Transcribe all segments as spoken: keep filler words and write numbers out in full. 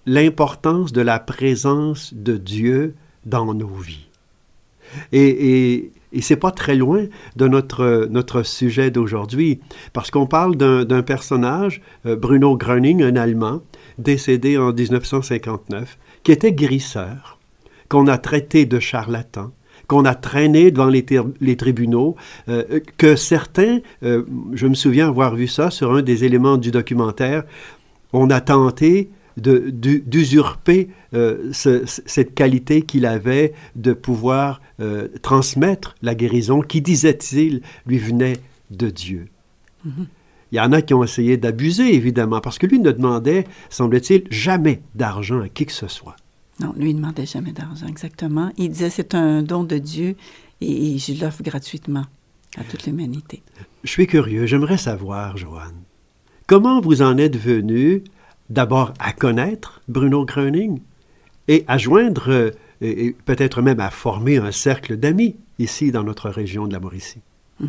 l'importance de la présence de Dieu dans nos vies. Et, et, et c'est pas très loin de notre, notre sujet d'aujourd'hui, parce qu'on parle d'un, d'un personnage, euh, Bruno Gröning, un Allemand, décédé en dix-neuf cent cinquante-neuf, qui était guérisseur, qu'on a traité de charlatan, qu'on a traîné devant les, ter- les tribunaux, euh, que certains, euh, je me souviens avoir vu ça sur un des éléments du documentaire, on a tenté de, de, d'usurper euh, ce, cette qualité qu'il avait de pouvoir euh, transmettre la guérison qui, disait-il, lui venait de Dieu. Mm-hmm. Il y en a qui ont essayé d'abuser, évidemment, parce que lui ne demandait, semble-t-il, jamais d'argent à qui que ce soit. Non, lui, il ne demandait jamais d'argent, exactement. Il disait, c'est un don de Dieu et, et je l'offre gratuitement à toute l'humanité. Je suis curieux, j'aimerais savoir, Joanne, comment vous en êtes venu d'abord à connaître Bruno Gröning et à joindre, euh, et, et peut-être même à former un cercle d'amis ici dans notre région de la Mauricie? Mm-hmm.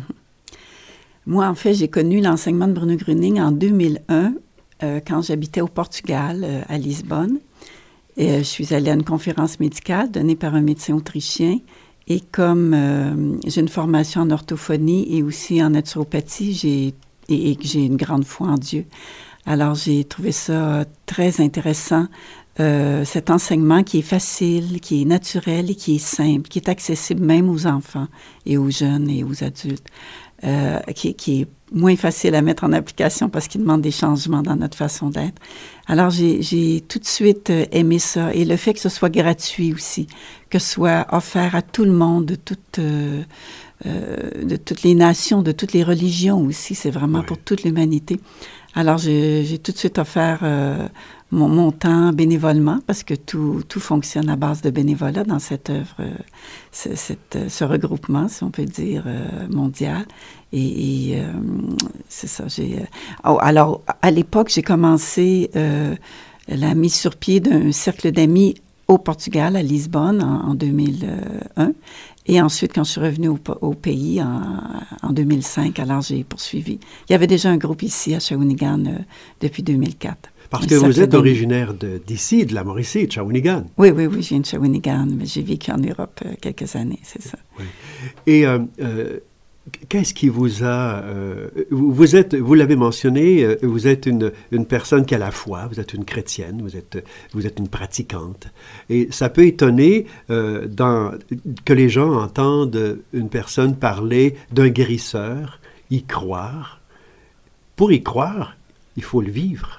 Moi, en fait, j'ai connu l'enseignement de Bruno Gröning en deux mille un, euh, quand j'habitais au Portugal, euh, à Lisbonne. Et, euh, je suis allée à une conférence médicale donnée par un médecin autrichien. Et comme euh, j'ai une formation en orthophonie et aussi en naturopathie, j'ai, et, et j'ai une grande foi en Dieu. Alors, j'ai trouvé ça très intéressant, euh, cet enseignement qui est facile, qui est naturel et qui est simple, qui est accessible même aux enfants et aux jeunes et aux adultes. Euh, qui, qui est moins facile à mettre en application parce qu'il demande des changements dans notre façon d'être. Alors, j'ai, j'ai tout de suite aimé ça. Et le fait que ce soit gratuit aussi, que ce soit offert à tout le monde, de, toute, euh, euh, de toutes les nations, de toutes les religions aussi, c'est vraiment oui. Pour toute l'humanité. Alors, j'ai, j'ai tout de suite offert euh, mon, mon temps bénévolement parce que tout, tout fonctionne à base de bénévolat dans cette œuvre, euh, ce, cette, ce regroupement, si on peut dire, euh, mondial. Et, et euh, c'est ça, j'ai... Euh, oh, alors, à l'époque, j'ai commencé euh, la mise sur pied d'un cercle d'amis au Portugal, à Lisbonne, en, en deux mille un. Et ensuite, quand je suis revenue au, au pays en, en deux mille cinq, alors j'ai poursuivi. Il y avait déjà un groupe ici à Shawinigan euh, depuis deux mille quatre. Parce que vous êtes originaire de, d'ici, de la Mauricie, de Shawinigan. Oui, oui, oui, je viens de Shawinigan, mais j'ai vécu en Europe euh, quelques années, c'est ça. Oui. Et euh, euh, qu'est-ce qui vous a... Euh, vous êtes, vous l'avez mentionné, euh, vous êtes une, une personne qui a la foi, vous êtes une chrétienne, vous êtes, vous êtes une pratiquante. Et ça peut étonner euh, dans, que les gens entendent une personne parler d'un guérisseur, y croire. Pour y croire, il faut le vivre.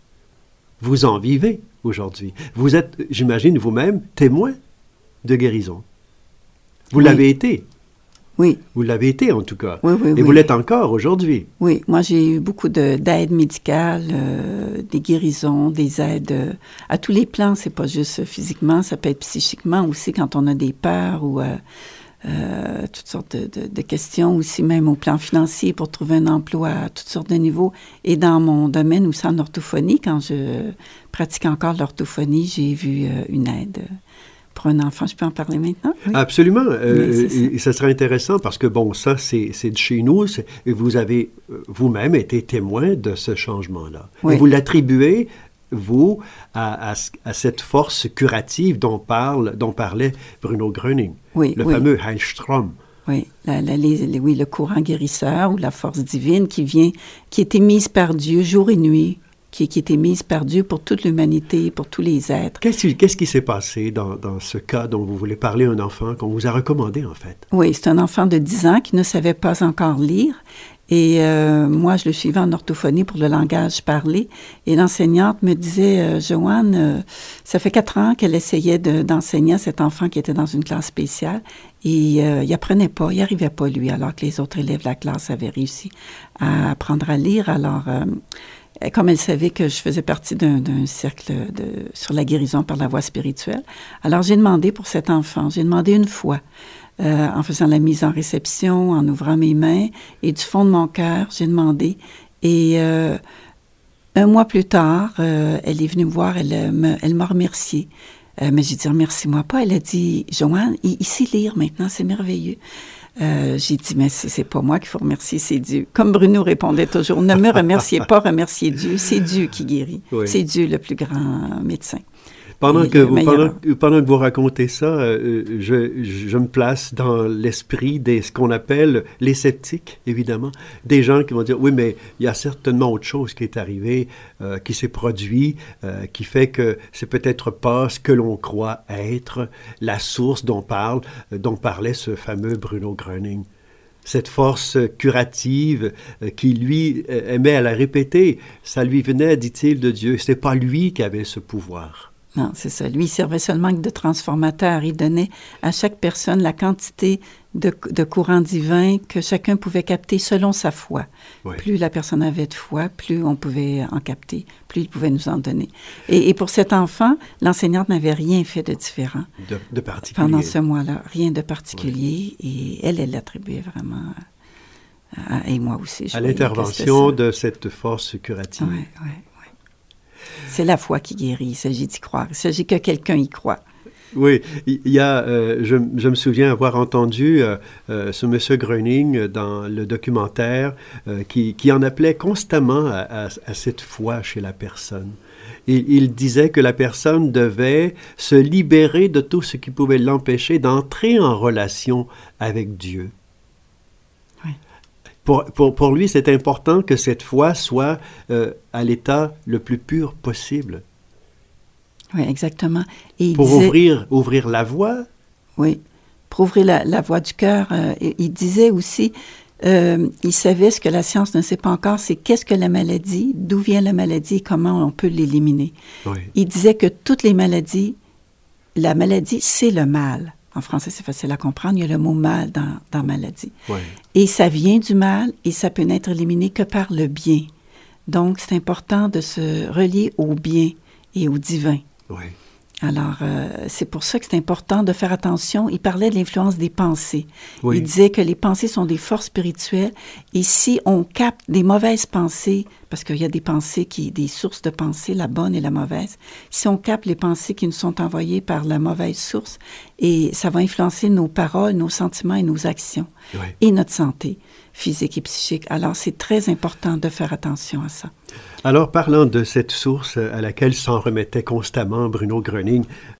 Vous en vivez aujourd'hui. Vous êtes, j'imagine, vous-même, témoin de guérison. Vous oui. l'avez été. Oui. Vous l'avez été, en tout cas. Oui, oui, Et oui. vous l'êtes encore aujourd'hui. Oui. Moi, j'ai eu beaucoup de, d'aides médicales, euh, des guérisons, des aides euh, à tous les plans. C'est pas juste physiquement, ça peut être psychiquement aussi quand on a des peurs ou euh, euh, toutes sortes de, de, de questions, aussi même au plan financier pour trouver un emploi à toutes sortes de niveaux. Et dans mon domaine aussi en orthophonie, quand je pratique encore l'orthophonie, j'ai vu euh, une aide pour un enfant. Je peux en parler maintenant? Oui. Absolument. Euh, et, et ça serait intéressant parce que, bon, ça, c'est, c'est de chez nous. C'est, et vous avez euh, vous-même été témoin de ce changement-là. Oui. Et vous l'attribuez, vous, à, à, à cette force curative dont, parle, dont parlait Bruno Gröning, oui, le oui. fameux Heilstrom. Oui, la, la, les, les, oui, le courant guérisseur ou la force divine qui vient, qui est émise par Dieu jour et nuit, qui, qui est émise par Dieu pour toute l'humanité, pour tous les êtres. Qu'est-ce, qu'est-ce qui s'est passé dans, dans ce cas dont vous voulez parler, un enfant qu'on vous a recommandé, en fait? Oui, c'est un enfant de dix ans qui ne savait pas encore lire. Et euh, moi, je le suivais en orthophonie pour le langage parlé. Et l'enseignante me disait, euh, Joanne, euh, ça fait quatre ans qu'elle essayait de, d'enseigner à cet enfant qui était dans une classe spéciale. Et euh, il apprenait pas, il arrivait pas, lui, alors que les autres élèves de la classe avaient réussi à apprendre à lire. Alors, euh, comme elle savait que je faisais partie d'un, d'un cercle de, sur la guérison par la voie spirituelle, alors j'ai demandé pour cet enfant, j'ai demandé une fois, Euh, en faisant la mise en réception, en ouvrant mes mains, et du fond de mon cœur, j'ai demandé. Et euh, un mois plus tard, euh, elle est venue me voir, elle, me, elle m'a remerciée. Euh, mais j'ai dit, remercie-moi pas. Elle a dit, Joanne, il, il sait lire maintenant, c'est merveilleux. Euh, j'ai dit, mais c'est, c'est pas moi qu'il faut remercier, c'est Dieu. Comme Bruno répondait toujours, ne me remerciez pas, remerciez Dieu. C'est Dieu qui guérit. Oui. C'est Dieu le plus grand médecin. Pendant que, vous, pendant, pendant que vous racontez ça, euh, je, je me place dans l'esprit de ce qu'on appelle les sceptiques, évidemment. Des gens qui vont dire, oui, mais il y a certainement autre chose qui est arrivé, euh, qui s'est produit, euh, qui fait que c'est peut-être pas ce que l'on croit être la source dont, parle, dont parlait ce fameux Bruno Gröning. Cette force curative euh, qui, lui, aimait à la répéter, ça lui venait, dit-il, de Dieu. C'était pas lui qui avait ce pouvoir. Non, c'est ça. Lui, il servait seulement que de transformateur. Il donnait à chaque personne la quantité de, de courant divin que chacun pouvait capter selon sa foi. Oui. Plus la personne avait de foi, plus on pouvait en capter, plus il pouvait nous en donner. Et, et pour cet enfant, l'enseignante n'avait rien fait de différent. De, de particulier. Pendant ce mois-là, rien de particulier. Oui. Et elle, elle l'attribuait vraiment à, et moi aussi. À l'intervention de cette force curative. Oui, oui. C'est la foi qui guérit, il s'agit d'y croire. Il s'agit que quelqu'un y croit. Oui, il y a, euh, je, je me souviens avoir entendu euh, euh, ce monsieur Gröning dans le documentaire euh, qui, qui en appelait constamment à, à, à cette foi chez la personne. Il, il disait que la personne devait se libérer de tout ce qui pouvait l'empêcher d'entrer en relation avec Dieu. Pour, pour, pour lui, c'est important que cette foi soit euh, à l'état le plus pur possible. Oui, exactement. Et pour disait, ouvrir, ouvrir la voie. Oui, pour ouvrir la, la voie du cœur. Euh, il disait aussi, euh, il savait ce que la science ne sait pas encore, c'est qu'est-ce que la maladie, d'où vient la maladie et comment on peut l'éliminer. Oui. Il disait que toutes les maladies, la maladie, c'est le mal. En français, c'est facile à comprendre. Il y a le mot « mal » dans, dans « maladie oui. ». Et ça vient du mal et ça peut n'être éliminé que par le bien. Donc, c'est important de se relier au bien et au divin. Oui. Alors, euh, c'est pour ça que c'est important de faire attention. Il parlait de l'influence des pensées. Oui. Il disait que les pensées sont des forces spirituelles et si on capte des mauvaises pensées, parce qu'il y a des pensées, qui, des sources de pensées, la bonne et la mauvaise, si on capte les pensées qui nous sont envoyées par la mauvaise source, et ça va influencer nos paroles, nos sentiments et nos actions, oui. et notre santé physique et psychique. Alors, c'est très important de faire attention à ça. Alors, parlant de cette source à laquelle s'en remettait constamment Bruno Gröning,